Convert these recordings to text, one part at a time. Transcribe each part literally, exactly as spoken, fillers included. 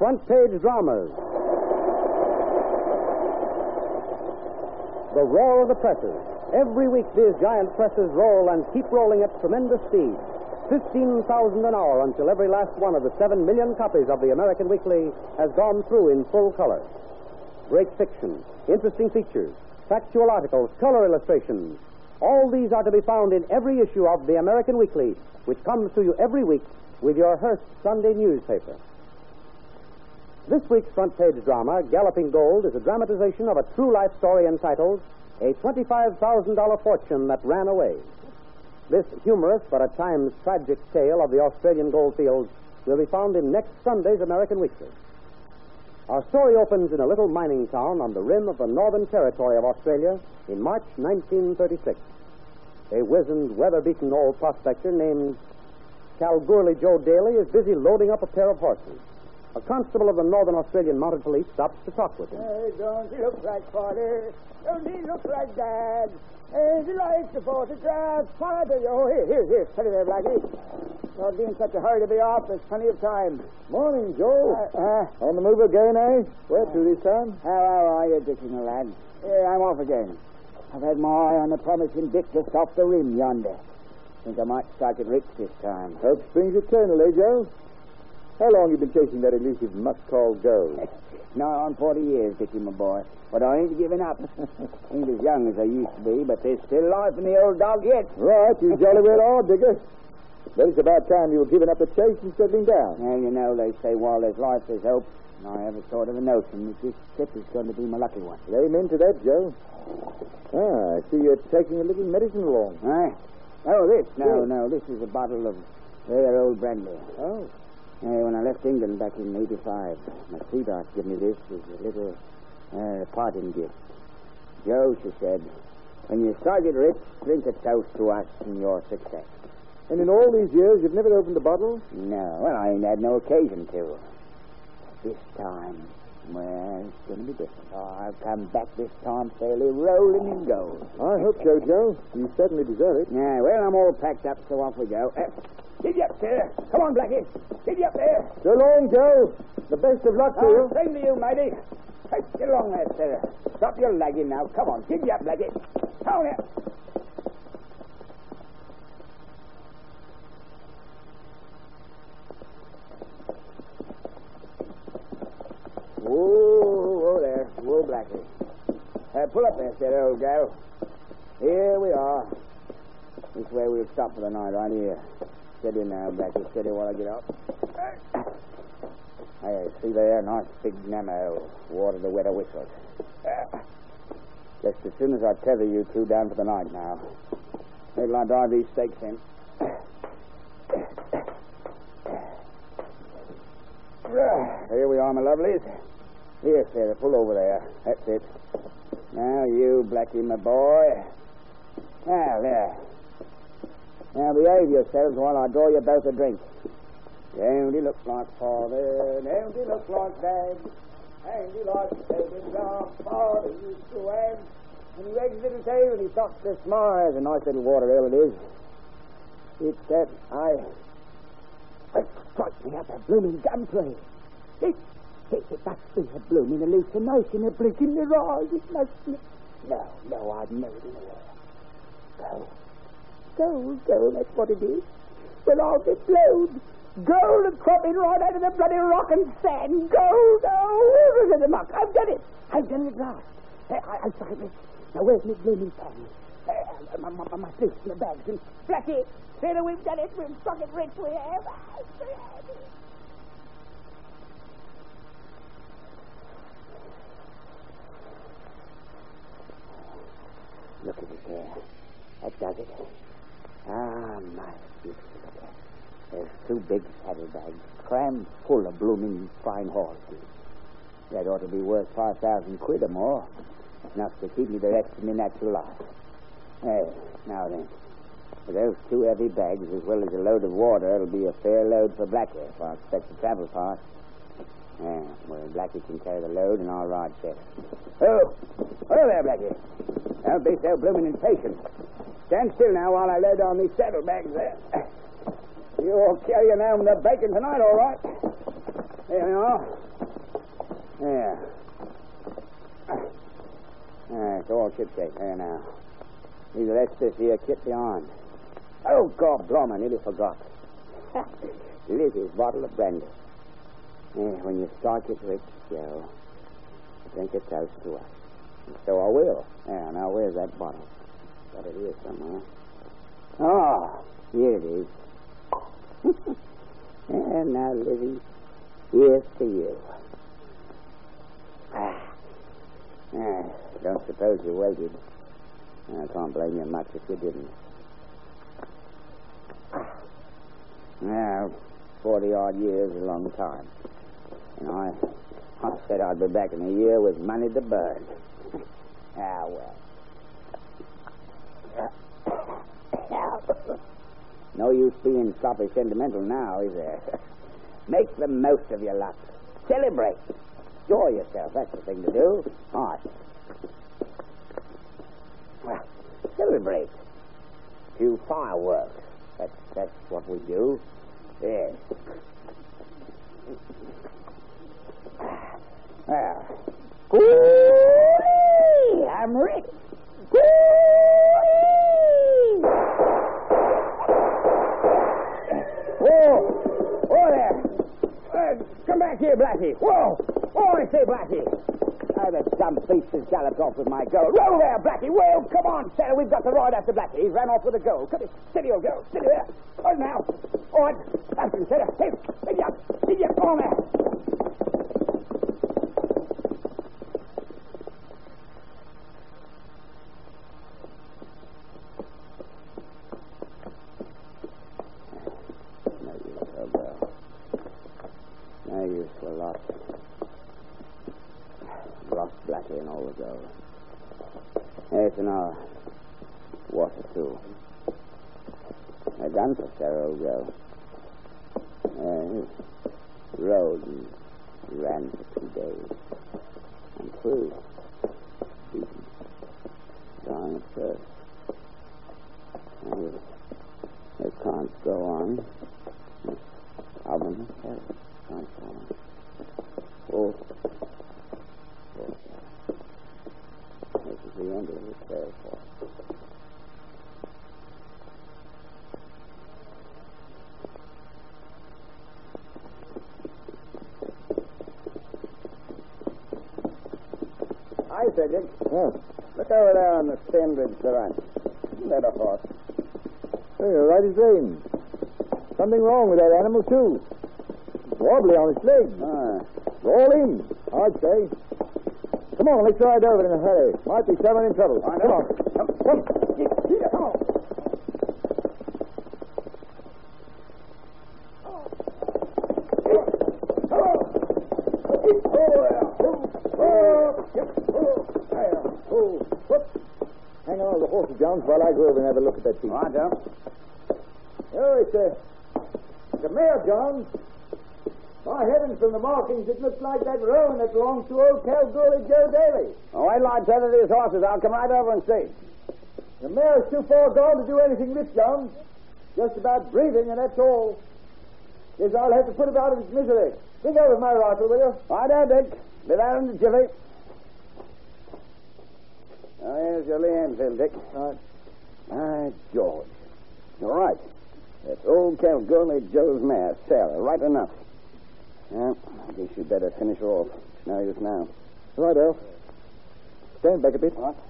Front Page Dramas. The roar of the presses. Every week these giant presses roll and keep rolling at tremendous speed. fifteen thousand an hour until every last one of the seven million copies of the American Weekly has gone through in full color. Great fiction, interesting features, factual articles, color illustrations. All these are to be found in every issue of the American Weekly, which comes to you every week with your Hearst Sunday newspaper. This week's front page drama, Galloping Gold, is a dramatization of a true life story entitled A twenty-five thousand dollars Fortune That Ran Away. This humorous but at times tragic tale of the Australian goldfields will be found in next Sunday's American Weekly. Our story opens in a little mining town on the rim of the Northern Territory of Australia in March nineteen thirty-six. A wizened, weather-beaten old prospector named Kalgoorlie Joe Daly is busy loading up a pair of horses. A constable of the Northern Australian Mounted Police stops to talk with him. Hey, don't he look like Father? Don't he look like Dad? Hey, he likes the photograph. Father, oh, here, here, here. Steady there, Blackie. Don't be in such a hurry to be off. There's plenty of time. Morning, Joe. Uh, uh, On the move again, eh? Where to this time? how, how are you, Dickie, my lad? Here, I'm off again. I've had my eye on the promising Dick just off the rim yonder. Think I might strike it rich this time. Hope springs eternal, eh, Joe? How long you been chasing that elusive mutt called gold? Nigh on forty years, Dickie, my boy. But I ain't giving up. Ain't as young as I used to be, but there's still life in the old dog yet. Right, you jolly well are, Digger. But it's about time you were giving up the chase and settling down. Well, you know, they say while there's life, there's hope. And I have a sort of a notion that this trip is going to be my lucky one. Well, amen to that, Joe. Ah, I see you're taking a little medicine along. Huh? Oh, this? No, Yes. no, this is a bottle of rare old brandy. Oh. Uh, when I left England back in eighty-five, my sweetheart gave me this as a little uh, parting gift. Joe, she said, when you strike it rich, drink a toast to us and your success. And in all these years, you've never opened a bottle? No, well, I ain't had no occasion to. This time, well, it's going to be different. Oh, I'll come back this time fairly rolling in gold. I hope so, Joe. You certainly deserve it. Yeah, well, I'm all packed up, so off we go. Uh, Giddy up, sir. Come on, Blackie. Giddy up there. So long, Joe. The best of luck to Oh, you. same to you, matey. Hey, get along there, sir. Stop your lagging now. Come on, giddy up, Blackie. Come on here. Whoa, whoa there. Whoa, Blackie. Uh, pull up there, sir, old gal. Here we are. This way we'll stop for the night, right here. Steady now, Blackie. Steady while I get up. Hey, see there? Nice big Nemo. Water to wet a whistle. Just as soon as I tether you two down for the night now. Wait till I drive these stakes in. Here we are, my lovelies. Here, Sarah, pull over there. That's it. Now, you, Blackie, my boy. Now, there. Now, behave yourselves while I draw you both a drink. Don't he look like Father? Don't he look like Dad? Don't he like the baby dog Father used to have? And he wags his little tail and he stops to smile. There's a nice little water ale it is. It's that I... I strike me up a blooming gunplay. It, it, it must be a blooming hallucination, a blink in their eyes. It must be... No, no, I've never been aware. Go. Gold, gold, that's what it is. Well, I'll get blowed. Gold and cropping right out of the bloody rock and sand. Gold, oh, rivers of the muck. I've done it. I've done it at last. I, I, I'll strike it. Now, where's my blooming pen? Uh, my, my, my suit, my bags, and Blackie, Sarah, we've done it. We've struck it rich. We have. Look at it there. That does it. Ah, my beautiful. There's two big saddlebags, crammed full of blooming fine horses. That ought to be worth five thousand quid or more. Enough to keep me the rest of my natural life. Hey, now then. With those two heavy bags, as well as a load of water, it'll be a fair load for Blackie, if I expect to travel fast. Yeah, well, Blackie can carry the load, and I'll ride better. Oh, oh there, Blackie. Don't be so blooming impatient. Stand still now while I lay down these saddlebags there. You'll carry you now the bacon tonight, all right. There we are. There. Ah, it's all shipshape. There now. Leave the rest of this here kit behind. Oh, God, blom, I nearly forgot. Lizzie's bottle of brandy. Yeah, when you strike it rich, Joe, drink a toast to us. And so I will. Yeah, now where's that bottle? Got it here somewhere. Oh, here it is. And now, Lizzie, here's to you. Ah. Ah, don't suppose you waited. I can't blame you much if you didn't. Ah. Now, forty-odd years is a long time. And I, I said I'd be back in a year with money to burn. Ah, well. No use being sloppy sentimental now, is there? Make the most of your luck. Celebrate. Enjoy yourself. That's the thing to do. All right. Well, celebrate. A few fireworks. That's, that's what we do. Yes. Well. Whoo-wee! I'm rich. Whoo-wee! Whoa! Whoa there! Uh, come back here, Blackie. Whoa! Oh, I say, Blackie. Oh, the dumb beast has galloped off with my gold. Whoa there, Blackie. Whoa, come on, Sarah. We've got to ride after Blackie. He's ran off with the gold. Come here. Steady, old girl. Steady there. Oh, now. All right. That's him, Sarah. Hey, pick you up. Pick you up. Come on there. No use, old girl. No use for a lot. Lost Blackie and all the gold. It's an hour. Water, too. A gun for Sarah, old girl. Uh, rode and ran for two days. I'm through. Beaten. Dying at first. And it can't go on. Album of Sarah can't go on. Oh. This is the end of the tale for us. I said, Dick. Yeah. Look over there on the stem bridge to the right. Isn't that a horse? Hey, you're right as rain. Something wrong with that animal, too. It's wobbly on its legs. Ah. All in, I'd say. Come on, let's ride over in a hurry. Might be someone in trouble. I know. Come on. Come, come. Here, come on. Hang on to the horses, Jones, while I go over and have a look at that piece. All right, Joe. Oh, it's a, it's a mare, Jones. My heavens, from the markings, it looks like that roan that belongs to old Kalgoorlie Joe Daly. Oh, wait till I tell you these horses. I'll come right over and see. The mare's too far gone to do anything with, Jones. Just about breathing, and that's all. Guess I'll have to put it out of its misery. Bring over my rifle, will you? Right there, Dick. Be there in the jiffy. Oh, here's your Lee Enfield, Dick. Right. Ah, George. You're right. That's old Kalgoorlie Joe's mare, Sarah. Right enough. Yeah, I guess you'd better finish her off. It's no use now. Right, Al. Stand back a bit. What?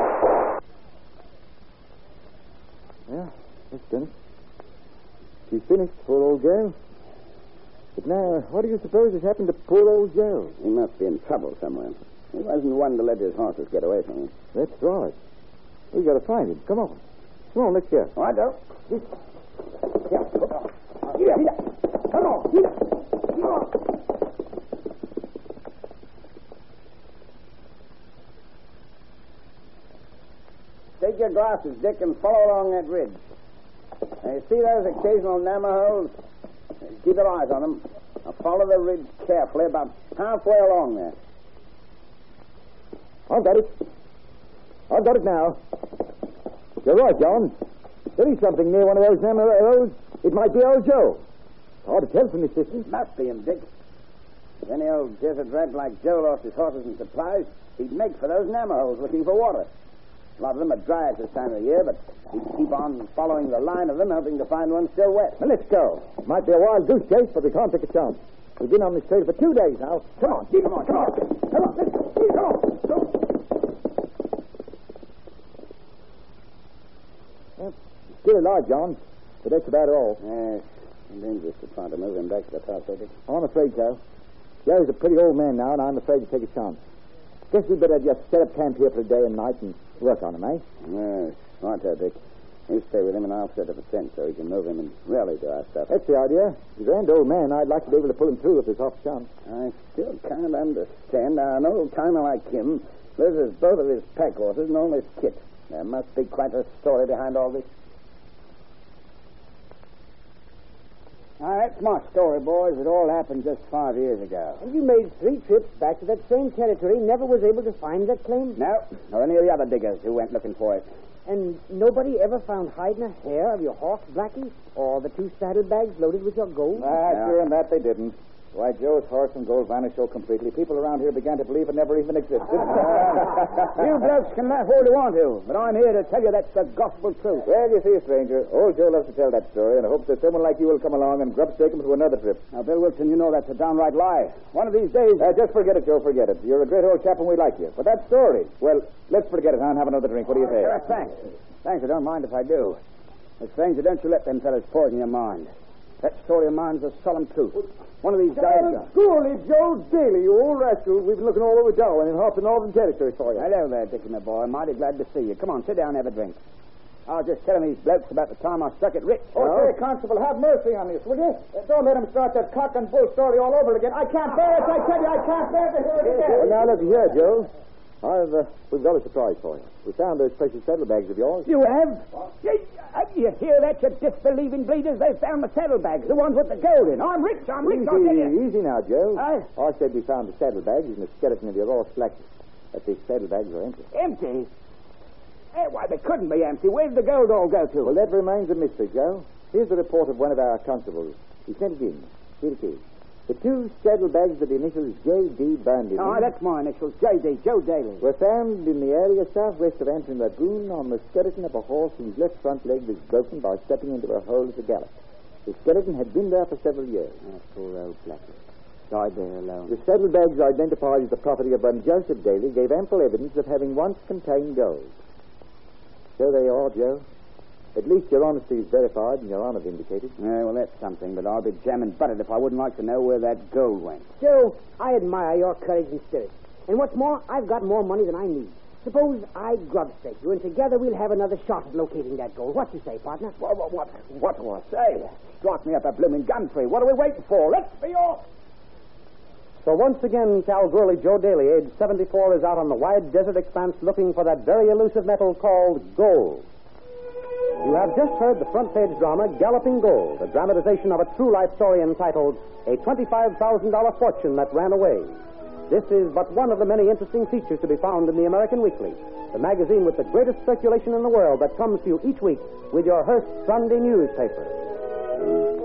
Yeah, that's done it. She's finished, poor old Joe. But now, what do you suppose has happened to poor old Joe? He must be in trouble somewhere. He wasn't one to let his horses get away from him. That's right. We've got to find him. Come on. Come on, let's go. All right, Joe. Here. Here. Here. Here. Come on. Here. Come on. Take your glasses, Dick, and follow along that ridge. Now, you see those occasional namaholes? Keep your eyes on them. Now, follow the ridge carefully, about halfway along there. I've got it. I've got it now. You're right, John. There is something near one of those namaholes. It might be old Joe. Hard to tell from this distance. Must be him, Dick. If any old desert rat like Joe lost his horses and supplies, he'd make for those Namahoes looking for water. A lot of them are dry at this time of the year, but he'd keep on following the line of them, hoping to find one still wet. Well, let's go. Might be a wild goose chase, but we can't take a chance. We've been on this trail for two days now. Come on, Jeep, come on, come on. Come on, let's go. Jeep, come on. Go. Well, still alive, John, but that's about all. Yes, it's dangerous to try to move him back to the house, Eddie. I'm afraid so. Joe's a pretty old man now, and I'm afraid to take a chance. Guess we'd better just set up camp here for a day and night and work on him, eh? Yes, right there, Dick. You stay with him, and I'll set up a tent so he can move him and really do our stuff. That's the idea. He's a grand old man. I'd like to be able to pull him through if there's half a chance. I still can't understand how an old timer like him loses both of his pack horses and all his kit. There must be quite a story behind all this. Now, that's my story, boys. It all happened just five years ago. And you made three trips back to that same territory, never was able to find that claim? No, nor any of the other diggers who went looking for it. And nobody ever found hide nor hair of your horse, Blackie? Or the two saddlebags loaded with your gold? Ah, yeah. Sure, and that they didn't. Why, Joe's horse and gold vanished so completely, people around here began to believe it never even existed. You blokes can laugh all you want to, but I'm here to tell you that's the gospel truth. Well, you see, stranger, old Joe loves to tell that story, and I hope that someone like you will come along and grub-stake him to another trip. Now, Bill Wilson, you know that's a downright lie. One of these days... Uh, just forget it, Joe, forget it. You're a great old chap and we like you. But that story, well, let's forget it, huh, and have another drink. What do you say? Uh, thanks. Thanks, I don't mind if I do. But, stranger, don't you let them fellas poison your mind. That story of mine's a solemn truth. One of these guys... Surely, Joe Daly, you old rascal. We've been looking all over Darwin and half the northern territory for you. Hello there, Dickie, my boy. Mighty glad to see you. Come on, sit down and have a drink. I was just telling these blokes about the time I struck it rich. Oh, say, Constable, have mercy on this, will you? Uh, don't let him start that cock and bull story all over again. I can't bear it, I tell you, I can't bear to hear it again. Well, now, look here, Joe. I've, uh, we've got a surprise for you. We found those precious saddlebags of yours. You have? You, uh, you hear that, you disbelieving bleeders? They found the saddlebags, the ones with the gold in. I'm rich, I'm rich, Easy, I'll tell you. easy now, Joe. Aye? I said we found the saddlebags and the skeleton of your horse, Blackie. But these saddlebags are empty. Empty? Eh, why, they couldn't be empty. Where'd the gold all go to? Well, that remains a mystery, Joe. Here's the report of one of our constables. He sent it in. Here it is. The two saddlebags with the initials J D burned in Oh, them that's my initials, J D, Joe Daly. were found in the area southwest of Antrim Lagoon on the skeleton of a horse whose left front leg was broken by stepping into a hole at the gallop. The skeleton had been there for several years. Oh, poor old Blackie. Died there alone. The saddlebags, identified as the property of one Joseph Daly, gave ample evidence of having once contained gold. So they are, Joe. At least your honesty is verified and your honor vindicated. Yeah, well, that's something, but I'll be jamming butted if I wouldn't like to know where that gold went. Joe, I admire your courage and spirit. And what's more, I've got more money than I need. Suppose I grub-stake you, and together we'll have another shot at locating that gold. What you say, partner? What, what, what, what do I say? Strike me up a blooming gun tree. What are we waiting for? Let's be off. So once again, Kalgoorlie Joe Daly, age seventy-four, is out on the wide desert expanse looking for that very elusive metal called gold. You have just heard the front page drama, Galloping Gold, a dramatization of a true life story entitled A twenty-five thousand dollars Fortune That Ran Away. This is but one of the many interesting features to be found in the American Weekly, the magazine with the greatest circulation in the world that comes to you each week with your Hearst Sunday newspaper.